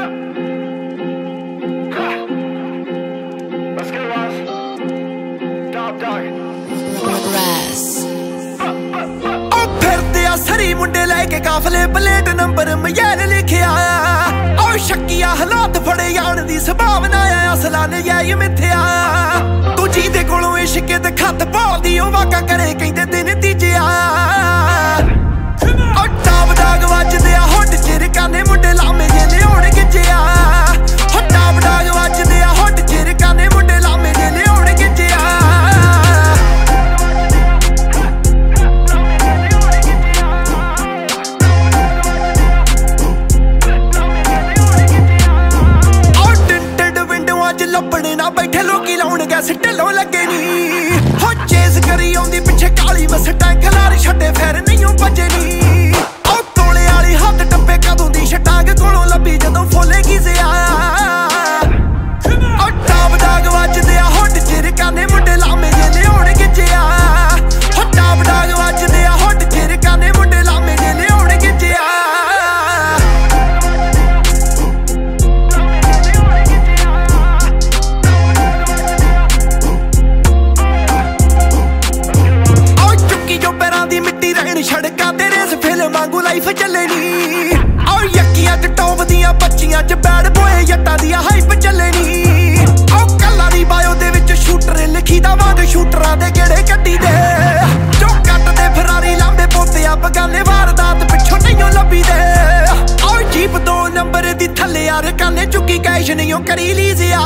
सरी मुंडे लैके काफले plate number मयार लिखिया और शक्किया हालात फड़े जान दी संभावना है असला नजायज मिथ्या तू जीदे कोलों इश्के ते खत पालदी ओ वाका करे कहंदे दिन तीजिया और टाप डाग वजदे आ होट चिरकाने मुंडे लामे जे लियाउण गिज्जिया हो टाप डाग वजदे आ होट चिरकाने मुंडे लामे जे लियाउण गिज्जिया लपड़े ना बैठे लोकी लाउण गैस ढिलों लगे नी हो चेस करी आउंदी पिछे काली बस टैंक लार छड्डे फिर नहीं भजे नी ओ तोले वाली हद टप्पे कदों दी छटांग कोलों लभी जदों फोलेगी जिया ओ टाप डाग वजदे आ होट चिरकाने मुंडे लामे जे लियाउण गिज्जिया हो टाप डाग वजदे आ होट चिरकाने मुंडे लामे जे लियाउण गिज्जिया सड़का तेरे इस फिल्म वांगू लाइफ चलनी और यक्कियां च टॉप दियां बच्चियां च बैड बॉय जट्टां दियां हाइप चलनी और कल्ला दी बायो दे विच शूटर लिखी दा वांग शूटरां दे गेड़े कड्डी दे जो कट्टदे फरारी लांबे पोते बगाने वारदात पिछों नहीं लभी दे और जीप 2 नंबर दी थल्ले यार काने चुकी कैश नहीं करी लीजिया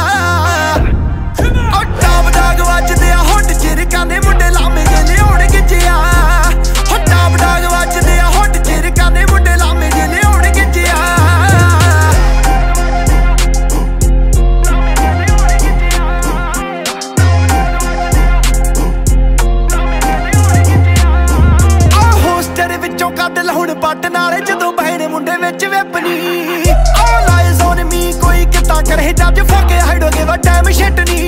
और टाप डाग वजदे आ होट चिरकाने मुंडे लामे जे लियाउण गिज्जिया टाप डाग वजदे आ होट चिरकाने मुंडे लामे जे लियाउण गिज्जिया आ होस्टर विचों कढ लाउण पट नाले जदों बहने मुंडे विच वेपनी आ लाइज ऑन मी कोई किता करे जज फके हाइडो give a damn shit knee